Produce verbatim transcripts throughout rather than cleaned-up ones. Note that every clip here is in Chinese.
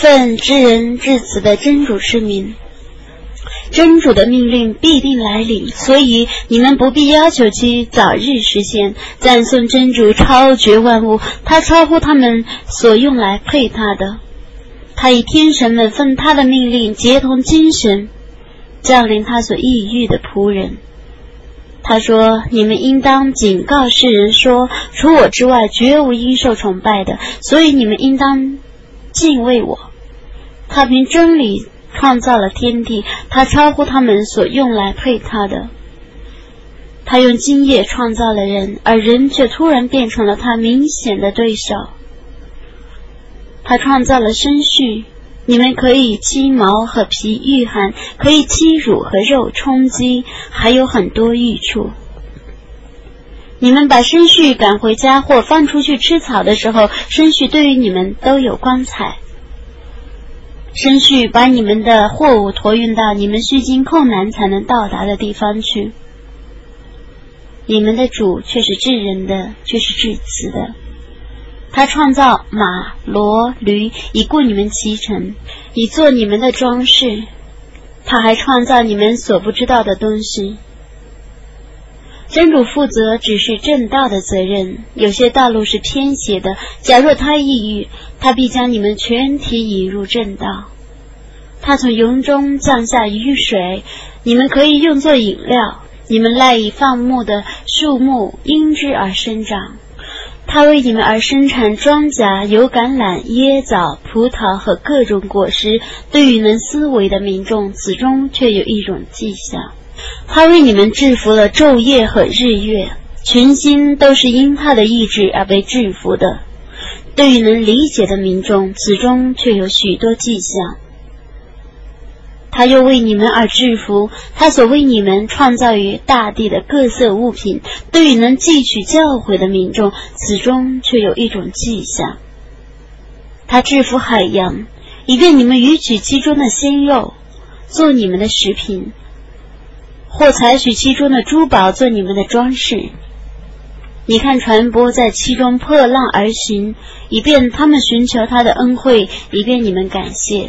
奉知人至此的真主之名，真主的命令必定来临，所以你们不必要求其早日实现。赞颂真主超绝万物，他超乎他们所用来配他的。他以天神们奉他的命令结同精神，降临他所抑郁的仆人。他说，你们应当警告世人说，除我之外绝无应受崇拜的，所以你们应当敬畏我。他凭真理创造了天地，他超乎他们所用来配他的。他用精液创造了人，而人却突然变成了他明显的对手。他创造了生畜，你们可以鸡毛和皮御寒，可以鸡乳和肉充饥，还有很多益处。你们把生畜赶回家或放出去吃草的时候，生畜对于你们都有光彩。生畜把你们的货物驮运到你们需经困难才能到达的地方去。你们的主却是至仁的，却是至慈的。他创造马、骡、驴，以雇你们骑乘，以做你们的装饰。他还创造你们所不知道的东西。真主负责只是正道的责任，有些道路是偏斜的，假若他抑郁，他必将你们全体引入正道。他从云中降下雨水，你们可以用作饮料，你们赖以放牧的树木因之而生长。他为你们而生产庄稼，有橄榄、椰枣、葡萄和各种果实。对于能思维的民众，此中却有一种迹象。他为你们制服了昼夜和日月，全心都是因他的意志而被制服的。对于能理解的民众，此中却有许多迹象。他又为你们而制服他所为你们创造于大地的各色物品。对于能汲取教诲的民众，此中却有一种迹象。他制服海洋，以便你们汲取其中的鲜肉做你们的食品，或采取其中的珠宝做你们的装饰。你看船舶在其中破浪而行，以便他们寻求他的恩惠，以便你们感谢。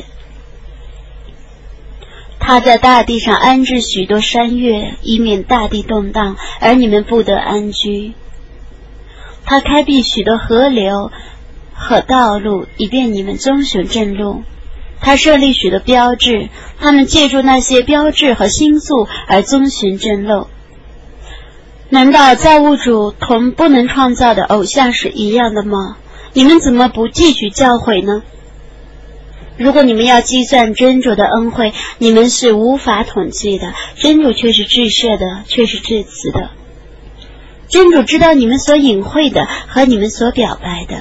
他在大地上安置许多山岳，以免大地动荡，而你们不得安居。他开辟许多河流和道路，以便你们遵循正路。他设立许多标志，他们借助那些标志和星宿而遵循正路。难道造物主同不能创造的偶像是一样的吗？你们怎么不汲取教诲呢？如果你们要计算真主的恩惠，你们是无法统计的。真主却是至赦的，却是至慈的。真主知道你们所隐晦的和你们所表白的。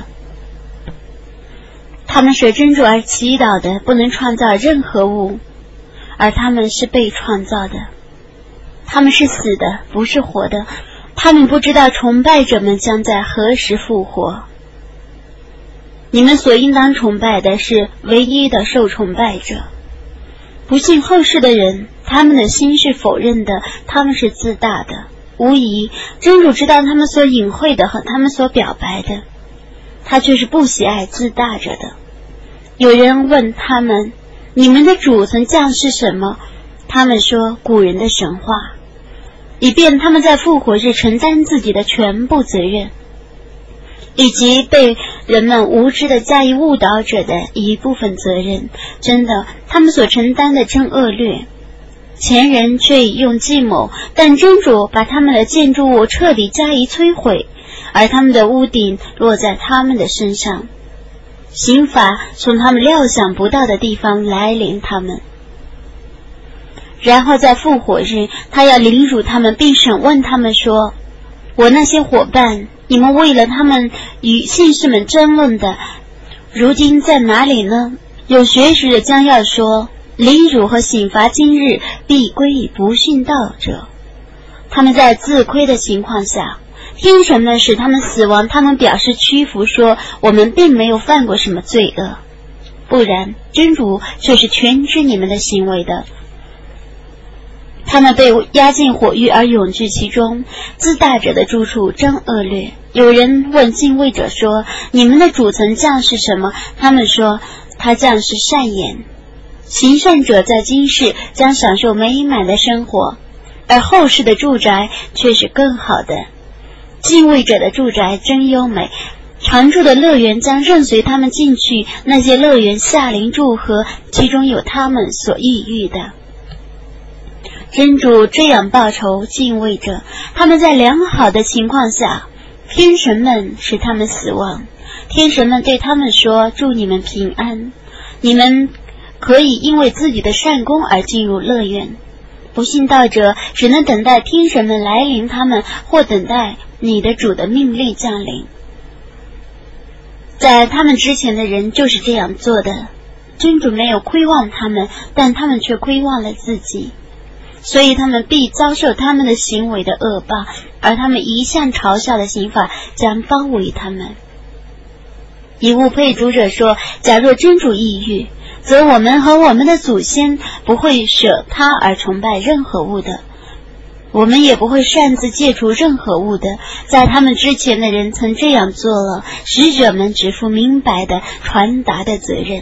他们舍真主而祈祷的，不能创造任何物，而他们是被创造的。他们是死的，不是活的。他们不知道崇拜者们将在何时复活。你们所应当崇拜的是唯一的受崇拜者。不信后世的人，他们的心是否认的，他们是自大的。无疑，真主知道他们所隐晦的和他们所表白的，他却是不喜爱自大者的。有人问他们，你们的主曾降世什么？他们说，古人的神话，以便他们在复活日承担自己的全部责任，以及被人们无知的加以误导者的一部分责任。真的，他们所承担的真恶劣。前人却已用计谋，但真主把他们的建筑物彻底加以摧毁，而他们的屋顶落在他们的身上。刑罚从他们料想不到的地方来临他们。然后在复活日，他要凌辱他们，并审问他们说，我那些伙伴，你们为了他们与信士们争论的，如今在哪里呢？有学识的将要说，凌辱和刑罚今日必归于不信道者。他们在自亏的情况下，天神们使他们死亡，他们表示屈服，说我们并没有犯过什么罪恶，不然真主却是全知你们的行为的。他们被押进火狱而永居其中，自大者的住处真恶劣。有人问敬畏者说，你们的主曾降世什么？他们说，他他将是善言。行善者在今世将享受美满的生活，而后世的住宅却是更好的。敬畏者的住宅真优美，常住的乐园将任随他们进去，那些乐园下临祝贺，其中有他们所抑郁的。真主这样报酬敬畏者，他们在良好的情况下，天神们使他们死亡，天神们对他们说：祝你们平安，你们可以因为自己的善功而进入乐园。不信道者只能等待天神们来临他们，或等待你的主的命令降临。在他们之前的人就是这样做的，真主没有亏望他们，但他们却亏望了自己，所以他们必遭受他们的行为的恶报，而他们一向嘲笑的刑罚将包围他们。以物配主者说：假若真主抑郁，则我们和我们的祖先不会舍他而崇拜任何物的，我们也不会擅自戒除任何物的。在他们之前的人曾这样做了，使者们只负明白的传达的责任。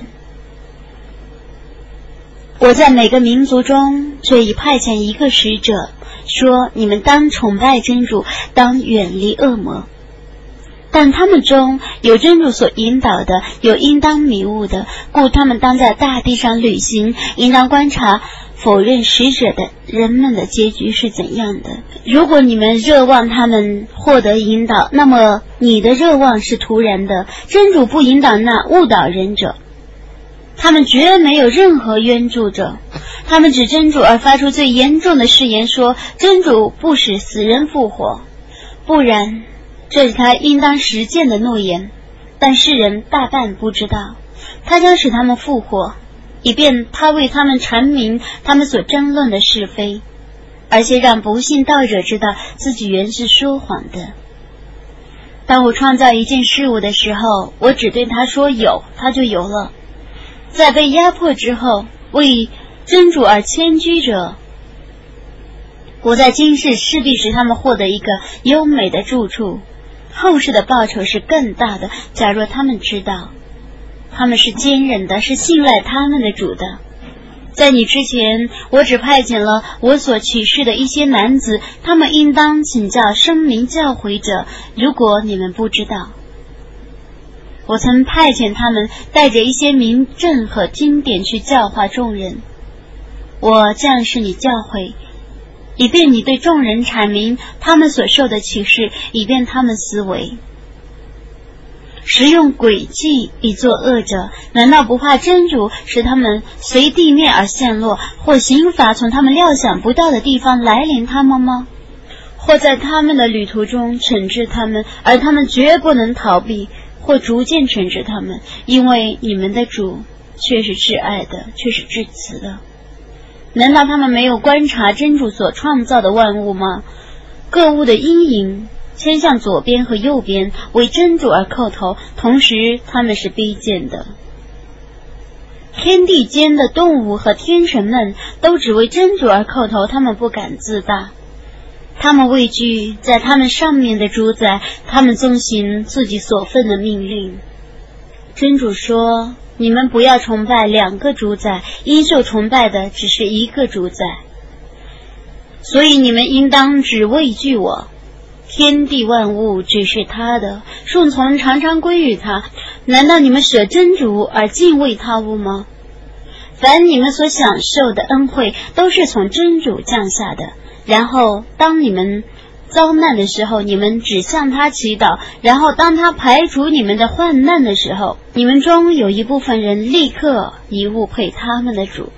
我在每个民族中却已派遣一个使者，说你们当崇拜真主，当远离恶魔。但他们中有真主所引导的，有应当迷雾的，故他们当在大地上旅行，应当观察否认使者的人们的结局是怎样的。如果你们热望他们获得引导，那么你的热望是徒然的。真主不引导那误导人者，他们绝没有任何援助者。他们指真主而发出最严重的誓言，说真主不使死人复活，不然这是他应当实践的诺言，但世人大半不知道，他将使他们复活，以便他为他们阐明他们所争论的是非，而且让不信道者知道自己原是说谎的。当我创造一件事物的时候，我只对他说有，他就有了。在被压迫之后，为真主而迁居者，我在今世势必使他们获得一个优美的住处，后世的报酬是更大的。假若他们知道，他们是坚忍的，是信赖他们的主的。在你之前，我只派遣了我所启示的一些男子，他们应当请教声明教诲者，如果你们不知道。我曾派遣他们带着一些明证和经典去教化众人，我降示你教诲，以便你对众人阐明他们所受的启示，以便他们思维。使用诡计以作恶者，难道不怕真主使他们随地面而陷落，或刑罚从他们料想不到的地方来临他们吗？或在他们的旅途中惩治他们，而他们绝不能逃避，或逐渐惩治他们，因为你们的主却是至爱的，却是至慈的。难道他们没有观察真主所创造的万物吗？各物的阴影牵向左边和右边，为真主而叩头，同时他们是卑贱的。天地间的动物和天神们都只为真主而叩头，他们不敢自大，他们畏惧在他们上面的主宰，他们遵行自己所分的命令。真主说，你们不要崇拜两个主宰，应受崇拜的只是一个主宰，所以你们应当只畏惧我。天地万物只是他的，顺从常常归于他。难道你们舍真主而敬畏他物吗？凡你们所享受的恩惠都是从真主降下的，然后当你们遭难的时候，你们只向他祈祷，然后当他排除你们的患难的时候，你们中有一部分人立刻以物配他们的主，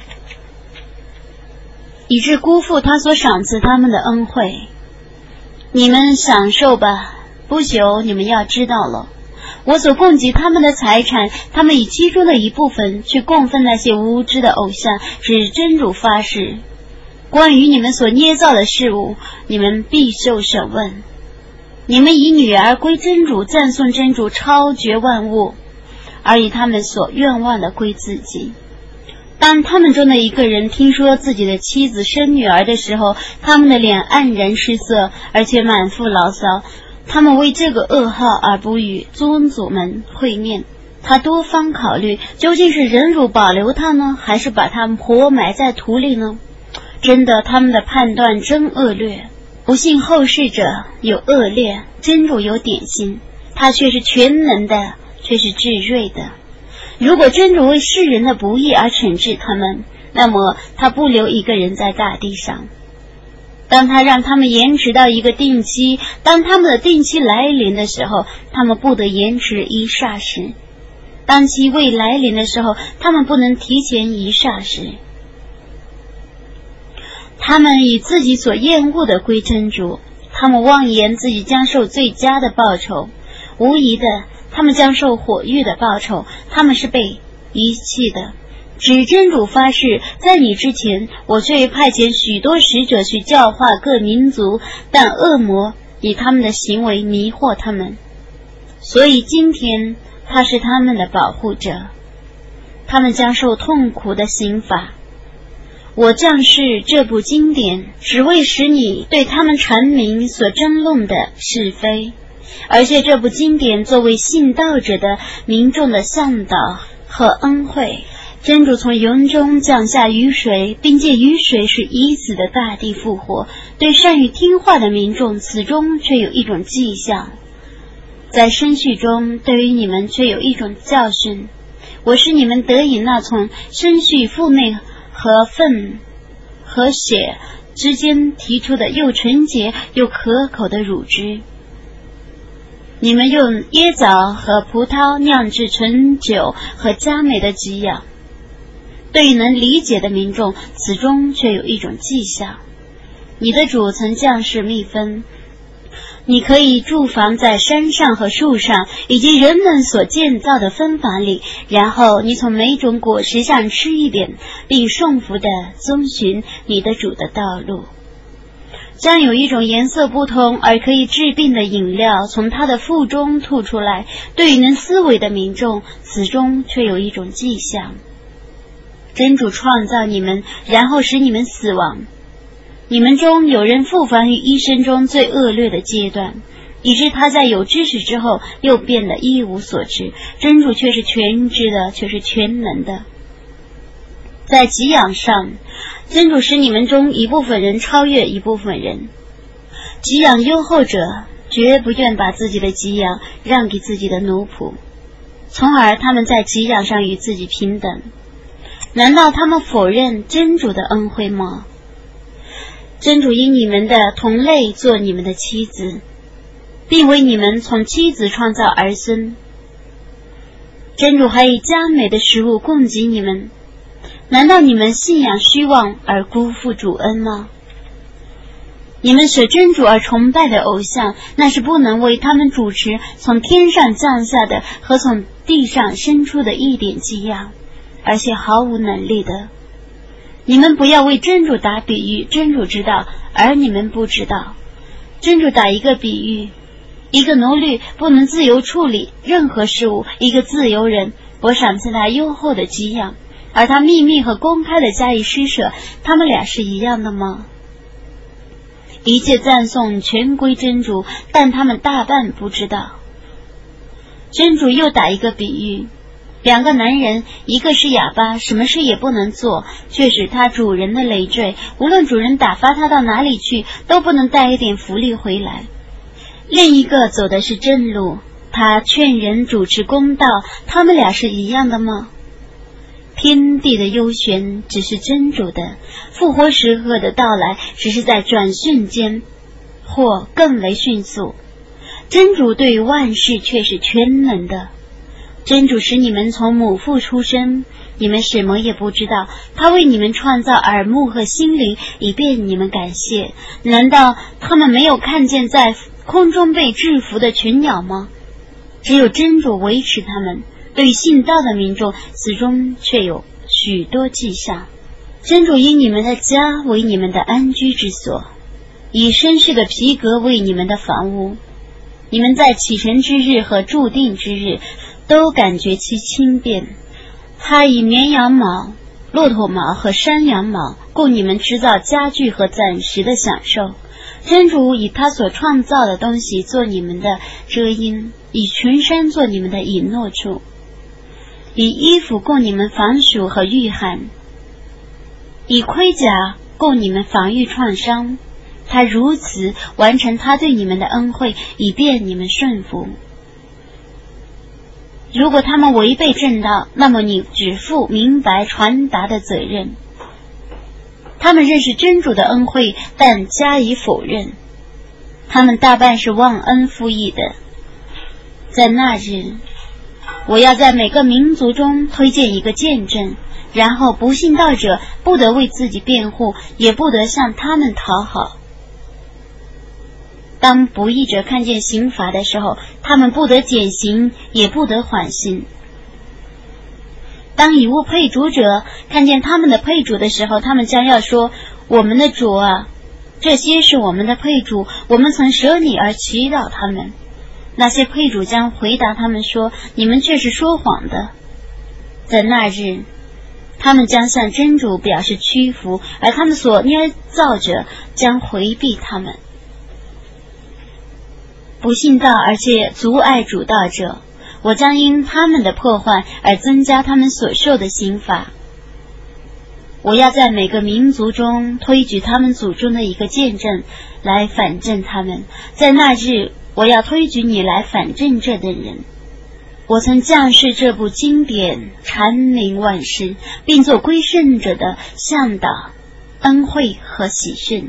以致辜负他所赏赐他们的恩惠。你们享受吧，不久你们要知道了，我所供给他们的财产，他们以其中的一部分去供奉那些无知的偶像，指真主发誓，关于你们所捏造的事物，你们必受审问。你们以女儿归真主，赞颂真主超绝万物，而以他们所愿望的归自己。当他们中的一个人听说自己的妻子生女儿的时候，他们的脸黯然失色，而且满腹牢骚。他们为这个噩耗而不与宗祖们会面， 他多方考虑，究竟是忍辱保留他呢，还是把他活埋在土里呢？真的，他们的判断真恶劣。不幸后世者有恶劣，真主有典型，他却是全能的，却是至睿的。如果真主为世人的不义而惩治他们，那么他不留一个人在大地上。当他让他们延迟到一个定期，当他们的定期来临的时候，他们不得延迟一霎时；当其未来临的时候，他们不能提前一霎时。他们以自己所厌恶的归真主，他们妄言自己将受最佳的报酬，无疑的，他们将受火狱的报酬，他们是被遗弃的。指真主发誓，在你之前，我却派遣许多使者去教化各民族，但恶魔以他们的行为迷惑他们，所以今天他是他们的保护者，他们将受痛苦的刑罚。我降示这部经典，只为使你对他们阐明所争论的是非，而且这部经典作为信道者的民众的向导和恩惠。真主从云中降下雨水，并借雨水使已死的大地复活，对善于听话的民众，此中却有一种迹象。在生序中，对于你们却有一种教训。我使你们得以那从生序腹内和粪和血之间提出的又纯洁又可口的乳汁。你们用椰枣和葡萄酿制醇酒和佳美的给养。对于能理解的民众，此中却有一种迹象。你的主曾降示蜜蜂，你可以住房在山上和树上，以及人们所建造的蜂房里，然后你从每种果实上吃一点，并顺服地遵循你的主的道路。将有一种颜色不同而可以治病的饮料从他的腹中吐出来，对于能思维的民众，此中却有一种迹象。真主创造你们，然后使你们死亡。你们中有人复返于一生中最恶劣的阶段，以致他在有知识之后又变得一无所知。真主却是全知的，却是全能的。在给养上，真主使你们中一部分人超越一部分人。给养优厚者绝不愿把自己的给养让给自己的奴仆，从而他们在给养上与自己平等。难道他们否认真主的恩惠吗？真主因你们的同类做你们的妻子，并为你们从妻子创造儿孙。真主还以佳美的食物供给你们，难道你们信仰虚妄而辜负主恩吗？你们舍真主而崇拜的偶像，那是不能为他们主持从天上降下的和从地上生出的一点给养，而且毫无能力的。你们不要为真主打比喻，真主知道，而你们不知道。真主打一个比喻，一个奴隶不能自由处理任何事物，一个自由人，我赏赐他优厚的给养，而他秘密和公开的加以施舍，他们俩是一样的吗？一切赞颂全归真主，但他们大半不知道。真主又打一个比喻，两个男人，一个是哑巴，什么事也不能做，却使他主人的累赘，无论主人打发他到哪里去，都不能带一点福利回来。另一个走的是正路，他劝人主持公道，他们俩是一样的吗？天地的幽玄只是真主的，复活时刻的到来只是在转瞬间，或更为迅速。真主对于万事却是全能的。真主使你们从母腹出生，你们什么也不知道，他为你们创造耳目和心灵，以便你们感谢。难道他们没有看见在空中被制服的群鸟吗？只有真主维持他们，对信道的民众，此中却有许多迹象。真主以你们的家为你们的安居之所，以绅士的皮革为你们的房屋。你们在启程之日和注定之日都感觉其轻便。他以绵羊毛、骆驼毛和山羊毛供你们制造家具和暂时的享受。真主以他所创造的东西做你们的遮阴，以群山做你们的隐诺处。 以衣服供你们防暑和御寒，以盔甲供你们防御创伤。他如此完成他对你们的恩惠，以便你们顺服。如果他们违背正道，那么你只负明白传达的责任。他们认识真主的恩惠，但加以否认，他们大半是忘恩负义的。在那日，我要在每个民族中推荐一个见证，然后不信道者不得为自己辩护，也不得向他们讨好。当不义者看见刑罚的时候，他们不得减刑，也不得缓刑。当以物配主者看见他们的配主的时候，他们将要说：我们的主啊，这些是我们的配主，我们曾舍你而祈祷他们。那些配主将回答他们说：你们却是说谎的。在那日，他们将向真主表示屈服，而他们所捏造者将回避他们。不信道而且阻碍主道者，我将因他们的破坏而增加他们所受的刑罚。我要在每个民族中推举他们祖宗的一个见证来反正他们。在那日，我要推举你来反正这等人。我曾降示这部经典，阐明万事，并做归顺者的向导、恩惠和喜讯。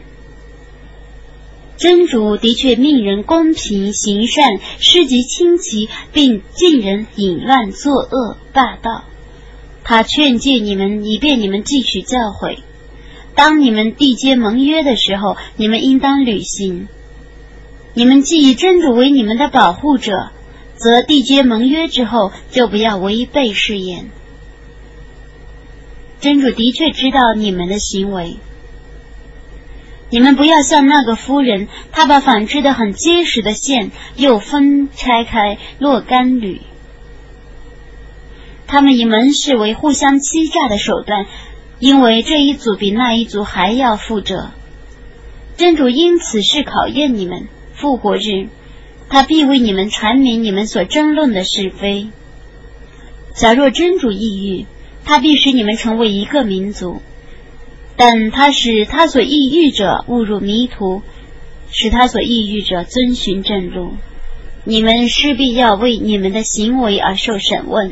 真主的确命人公平行善，施及亲戚，并禁人淫乱作恶霸道。他劝诫你们，以便你们继续教诲。当你们缔结盟约的时候，你们应当履行。你们既以真主为你们的保护者，则缔结盟约之后就不要违背誓言。真主的确知道你们的行为。你们不要像那个夫人，她把纺织的很结实的线又分拆开若干缕。他们以门市为互相欺诈的手段，因为这一组比那一组还要负责。真主因此是考验你们，复活日他必为你们阐明你们所争论的是非。假若真主意欲，他必使你们成为一个民族，但他使他所抑郁者误入迷途，使他所抑郁者遵循正路。你们势必要为你们的行为而受审问。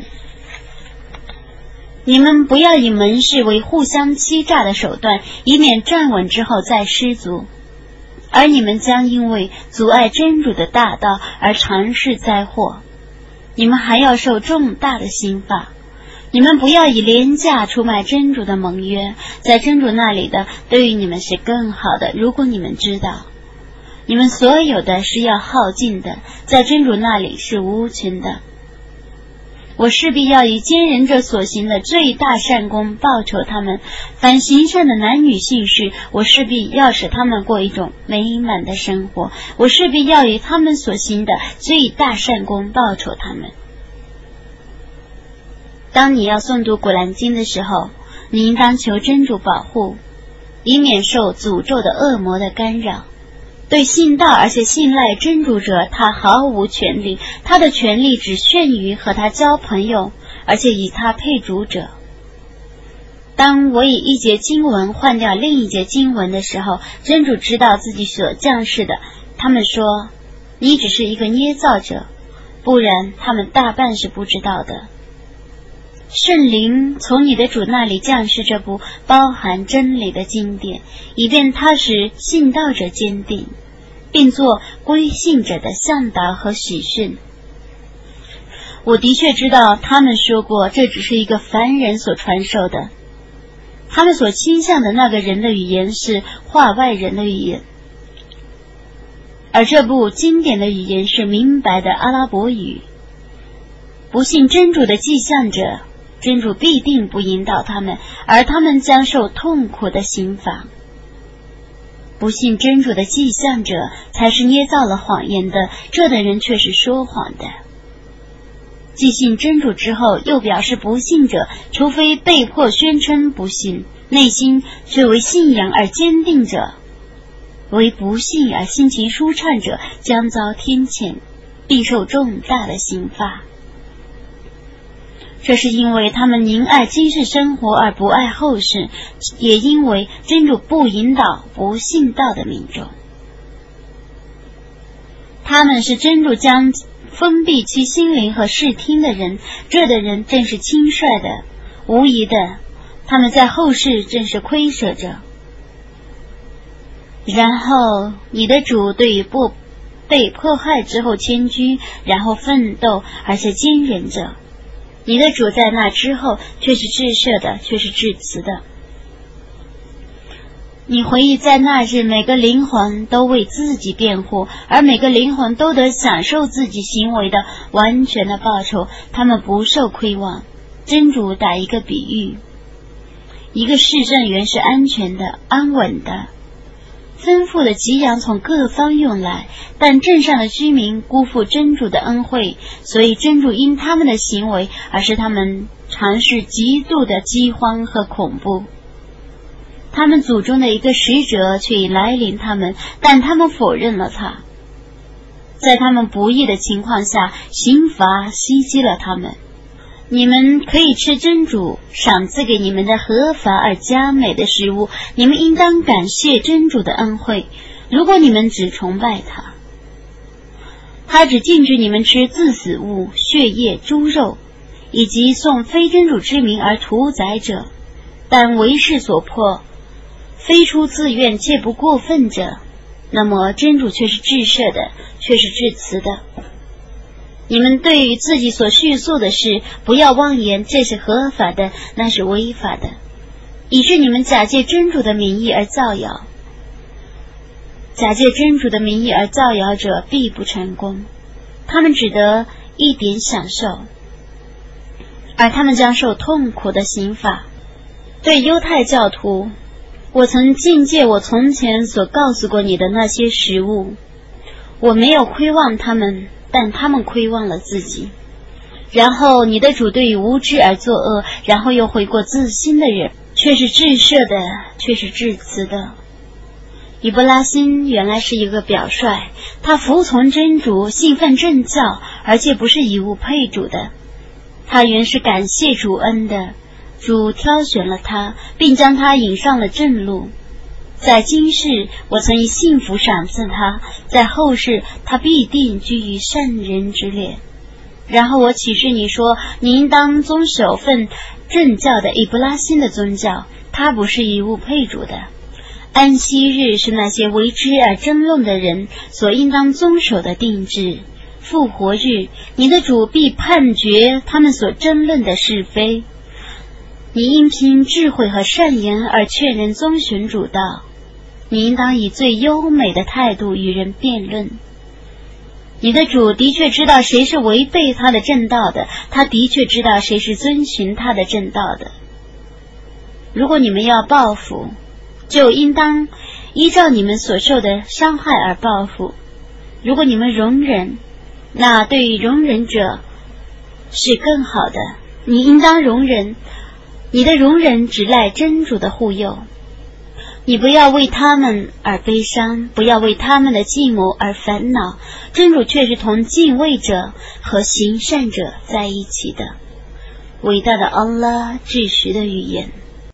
你们不要以门市为互相欺诈的手段，以免站稳之后再失足，而你们将因为阻碍真主的大道而尝试灾祸。你们还要受重大的刑罚。你们不要以廉价出卖真主的盟约，在真主那里的对于你们是更好的，如果你们知道。你们所有的是要耗尽的，在真主那里是无穷的。我势必要以奸人者所行的最大善功报酬他们，凡行善的男女信士，我势必要使他们过一种美满的生活，我势必要以他们所行的最大善功报酬他们。当你要诵读古兰经的时候，你应当求真主保护，以免受诅咒的恶魔的干扰。对信道而且信赖真主者，他毫无权利，他的权利只限于和他交朋友，而且以他配主者。当我以一节经文换掉另一节经文的时候，真主知道自己所降世的。他们说，你只是一个捏造者，不然他们大半是不知道的。圣灵从你的主那里降世这部包含真理的经典，以便他使信道者坚定，并做归信者的向导和喜讯。我的确知道他们说过，这只是一个凡人所传授的。他们所倾向的那个人的语言是化外人的语言，而这部经典的语言是明白的阿拉伯语。不信真主的迹象者，真主必定不引导他们，而他们将受痛苦的刑罚。不信真主的迹象者才是捏造了谎言的，这等人却是说谎的。既信真主之后又表示不信者，除非被迫宣称不信，内心却为信仰而坚定者，为不信而心情舒畅者，将遭天谴，必受重大的刑罚。 这是因为他们宁爱今世生活而不爱后世，也因为真主不引导不信道的民众。他们是真主将封闭其心灵和视听的人，这的人正是轻率的，无疑的，他们在后世正是亏舍着。然后你的主对于不被迫害之后谦居，然后奋斗，而且坚忍着。你的主在那之后却是至赦的，却是至慈的。你回忆在那日，每个灵魂都为自己辩护，而每个灵魂都得享受自己行为的完全的报酬，他们不受亏望。真主打一个比喻，一个市政原是安全的、安稳的，丰富的给养从各方涌来，但镇上的居民辜负真主的恩惠，所以真主因他们的行为而使他们尝试极度的饥荒和恐怖。他们祖宗的一个使者却已来临他们，但他们否认了他。在他们不义的情况下，刑罚袭击了他们。你们可以吃真主赏赐给你们的合法而佳美的食物，你们应当感谢真主的恩惠。如果你们只崇拜他，他只禁止你们吃自死物、血液、猪肉，以及送非真主之名而屠宰者，但为势所迫，非出自愿且不过分者，那么真主却是至赦的，却是至慈的。你们对于自己所叙述的事，不要妄言这是合法的，那是违法的，以致你们假借真主的名义而造谣。假借真主的名义而造谣者必不成功，他们只得一点享受，而他们将受痛苦的刑罚。对犹太教徒，我曾禁戒我从前所告诉过你的那些食物，我没有亏望他们，但他们亏望了自己。然后你的主对于无知而作恶，然后又悔过自新的人，却是至赦的，却是至慈的。以布拉欣原来是一个表率，他服从真主，信奉正教，而且不是以物配主的。他原是感谢主恩的，主挑选了他，并将他引上了正路。在今世我曾以幸福赏赐他，在后世他必定居于善人之列。然后我启示你说，你应当遵守奉正教的以布拉欣的宗教，他不是以物配主的。安息日是那些为之而争论的人所应当遵守的定制。复活日，你的主必判决他们所争论的是非。你应凭智慧和善言而劝人遵循主道，你应当以最优美的态度与人辩论。你的主的确知道谁是违背他的正道的，他的确知道谁是遵循他的正道的。如果你们要报复，就应当依照你们所受的伤害而报复。如果你们容忍，那对于容忍者是更好的。你应当容忍，你的容忍只赖真主的护佑。你不要为他们而悲伤，不要为他们的计谋而烦恼，真主却是同敬畏者和行善者在一起的。伟大的安拉至实的语言。